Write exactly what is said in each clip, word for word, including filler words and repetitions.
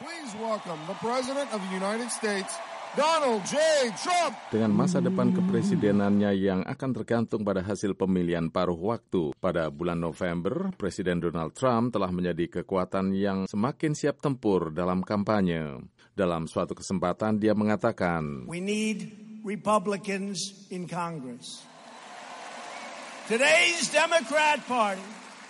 Please welcome the President of the United States, Donald J. Trump. Dengan masa depan kepresidenannya yang akan tergantung pada hasil pemilihan paruh waktu, pada bulan November, Presiden Donald Trump telah menjadi kekuatan yang semakin siap tempur dalam kampanye. Dalam suatu kesempatan dia mengatakan, "We need Republicans in Congress. Today's Democrat Party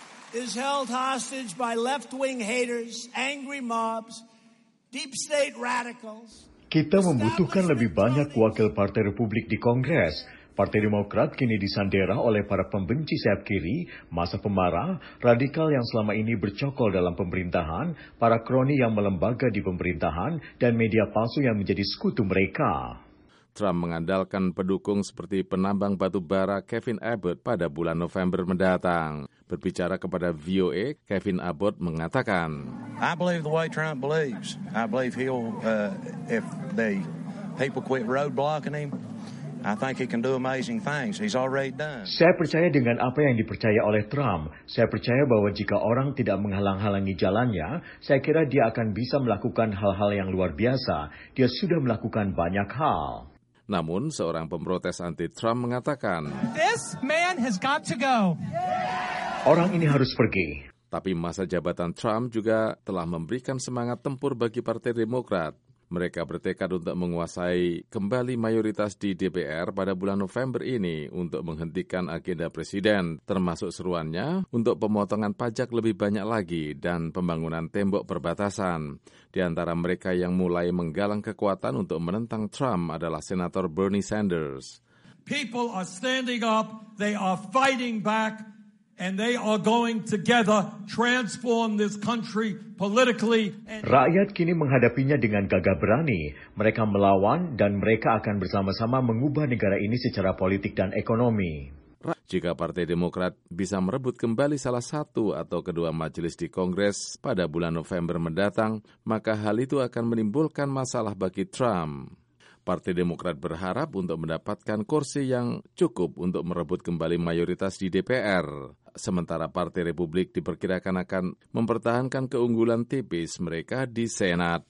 is held hostage by left-wing haters, angry mobs, deep state radicals." Kita membutuhkan lebih banyak wakil Partai Republik di Kongres. Partai Demokrat kini disandera oleh para pembenci sayap kiri, masa pemarah, radikal yang selama ini bercokol dalam pemerintahan, para kroni yang melembaga di pemerintahan, dan media palsu yang menjadi sekutu mereka. Trump mengandalkan pendukung seperti penambang batu bara Kevin Abbott pada bulan November mendatang. Berbicara kepada V O A, Kevin Abbott mengatakan, I believe the way Trump believes. I believe he'll, uh, if the people quit roadblocking him, I think he can do amazing things. He's already done. Saya percaya dengan apa yang dipercaya oleh Trump. Saya percaya bahwa jika orang tidak menghalang-halangi jalannya, saya kira dia akan bisa melakukan hal-hal yang luar biasa. Dia sudah melakukan banyak hal. Namun, seorang pemprotes anti-Trump mengatakan, This man has got to go. Orang ini harus pergi. Tapi masa jabatan Trump juga telah memberikan semangat tempur bagi Partai Demokrat. Mereka bertekad untuk menguasai kembali mayoritas di D P R pada bulan November ini untuk menghentikan agenda presiden, termasuk seruannya untuk pemotongan pajak lebih banyak lagi dan pembangunan tembok perbatasan. Di antara mereka yang mulai menggalang kekuatan untuk menentang Trump adalah Senator Bernie Sanders. People are standing up, they are fighting back, and they are going together transform this country politically. Rakyat kini menghadapinya dengan gagah berani. Mereka melawan dan mereka akan bersama-sama mengubah negara ini secara politik dan ekonomi. Jika Partai Demokrat bisa merebut kembali salah satu atau kedua majelis di Kongres pada bulan November mendatang, maka hal itu akan menimbulkan masalah bagi Trump. Partai Demokrat berharap untuk mendapatkan kursi yang cukup untuk merebut kembali mayoritas di D P R. Sementara Partai Republik diperkirakan akan mempertahankan keunggulan tipis mereka di Senat.